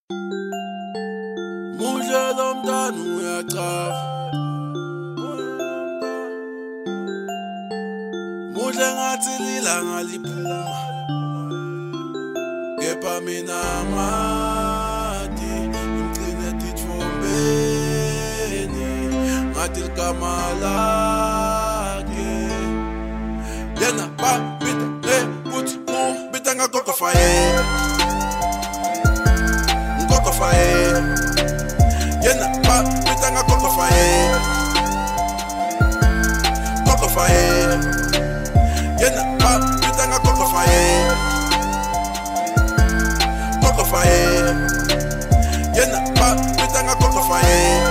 Muhle lo mntana uyachava, muhle ngathi lilanga liphuma, kepha mina ngati ngigcine titfombeni ngathi ligama lakhe yena babita kuthi ubita ngagogo fire Coco fire, yena babita ngagogo fire Coco fire, yena babita ngagogo fire Coco fire, yena babita ngagogo fire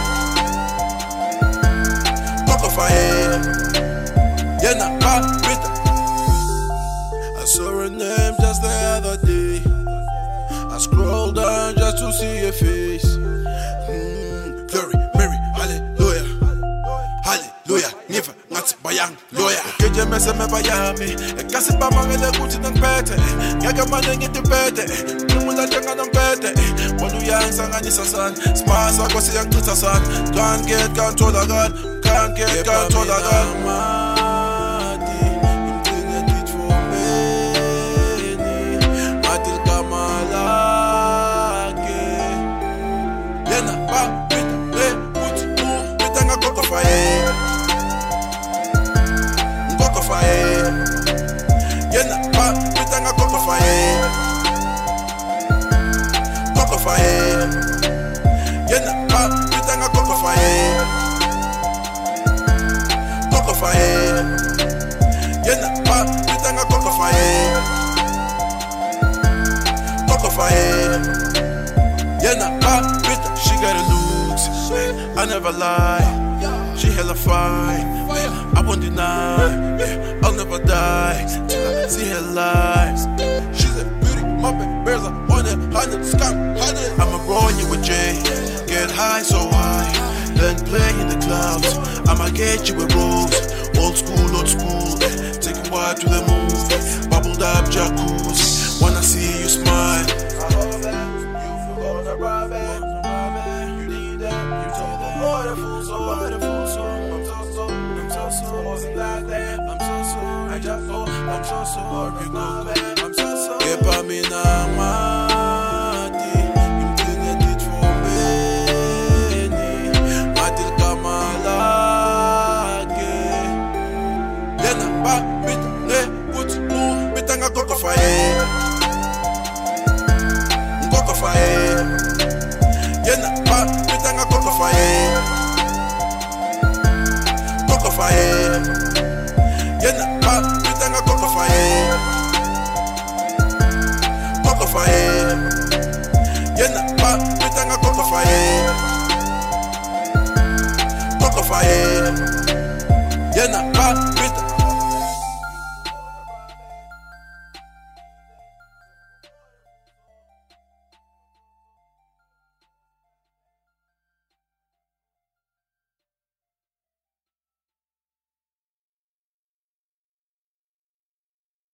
Coco fire, yena babita. I saw her name just the other day. I scrolled down just to see your face. Glory, Mary, hallelujah, hallelujah. Never not bayang lawyer. Keje mese me bayami. Kasi pa mangele kuti nang pete. Ngeke mane ngitipete. Nimula jenga nang pete. Wanu yang sangani sasan. Spasa kwa siyang tutasan. Can't get control. Can't get control. Yena babita ngagogo fire Coco fire Yena babita ngagogo fire Coco fire Yena babita ngagogo fire Coco fire Yena babita. She got the looks, I never lie. She hella fine, I won't deny. I'll never die till I see her lies. She's a beauty, my bears are 100, sky 100. I'ma roll you with Jay, get high so high, then play in the clouds. I'ma get you a rose, old school. Take you wide to the moon, bubbled up jacuzzi. Wanna see you smile. I hope that you forgot about it. You need that, you told the wonderful, so wonderful. I'm so wasn't like that. I'm so sorry, I'm so sorry. Kepa mina mati, ngimgcine titfombeni, ngathi ligama lakhe. Yena babita kuthi ubita ngagogo fire, Coco fire. Yena babita ngagogo fire, Coco fire.